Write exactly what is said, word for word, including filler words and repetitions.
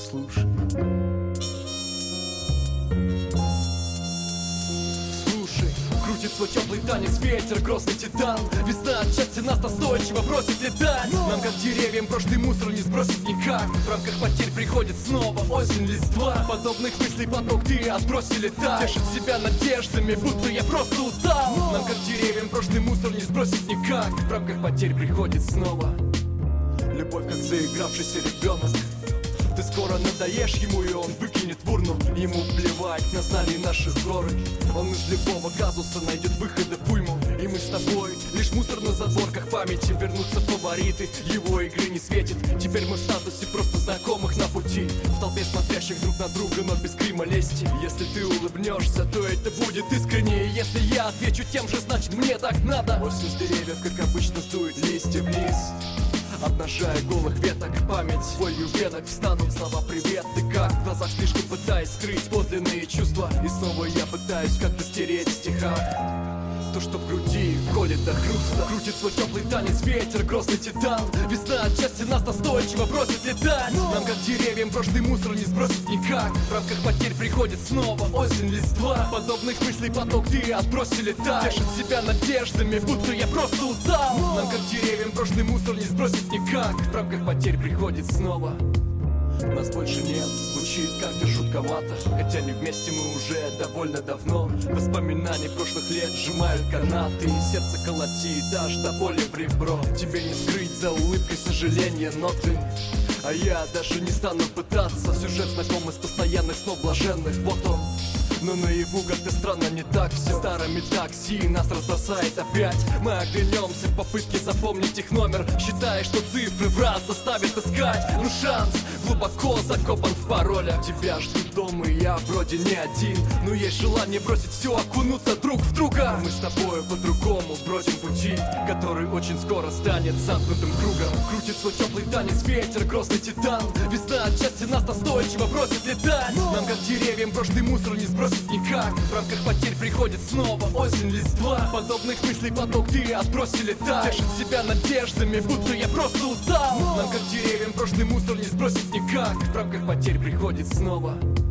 Слушай. Крутит свой теплый танец ветер, грозный титан. Весна отчасти нас настойчиво просит летать. Нам, как деревьям, прошлый мусор не сбросить никак. В рамках потерь приходит снова осень, листва. Подобных мыслей поток ты отброси летать. Тешит себя надеждами, будто я просто устал. Нам, как деревьям, прошлый мусор не сбросить никак. В рамках потерь приходит снова любовь, как заигравшийся ребенок. Ты скоро надоешь ему, и он выкинет в урну. Ему плевать на знания наших горы. Он из любого казуса найдет выходы в уйму. И мы с тобой лишь мусор на задворках памяти. Вернутся фавориты, его игры не светит. Теперь мы в статусе просто знакомых на пути. В толпе смотрящих друг на друга, но без грима лести. Если ты улыбнешься, то это будет искренне. Если я отвечу тем же, значит мне так надо. Осень с деревьев, как обычно, сдует листья вниз, обнажая голых веток память. Болью веток встанут слова «привет». Ты как? В глазах слишком пытаюсь скрыть подлинные чувства. И снова я пытаюсь как-то стереть в стихах то, что в груди колет до хруста. Крутит свой теплый танец ветер, грозный титан. Весна отчасти нас настойчиво бросит летать. Нам, как деревьям, прошлый мусор не сбросить никак. В рамках потерь приходит снова осень, листва. Подобных мыслей поток ты отброси летать. Тешит себя надеждами, будто я просто устал. Нам, как деревьям, прошлый мусор не сбросить никак. В рамках потерь приходит снова нас больше нет, звучит как-то жутковато. Хотя не вместе мы уже довольно давно. Воспоминания прошлых лет сжимают канаты, и сердце колотит аж до боли в ребро. Тебе не скрыть за улыбкой сожаления, но ты... А я даже не стану пытаться. Сюжет знакомый с постоянных снов блаженных. Вот он. Но наяву как-то странно не так. Все старыми такси нас разбросает опять. Мы оглянемся в попытке запомнить их номер, считая, что цифры в раз заставят искать. Ну шанс глубоко закопан в паролях. Тебя ждут дома, и я вроде не один. Но есть желание бросить все, окунуться друг в друга. Мы с тобою по-другому бродим пути, который очень скоро станет замкнутым кругом. Крутит свой теплый танец ветер, грозный титан. Весна отчасти нас настойчиво бросит летать. Нам, как деревьям, прошлый мусор не сбросить никак. В рамках потерь приходит снова осень, листва. Подобных мыслей поток ты отброси летать. Тешит себя надеждами, будто я просто устал. Нам, как деревьям, прошлый мусор не сбросить никак. В рамках потерь приходит снова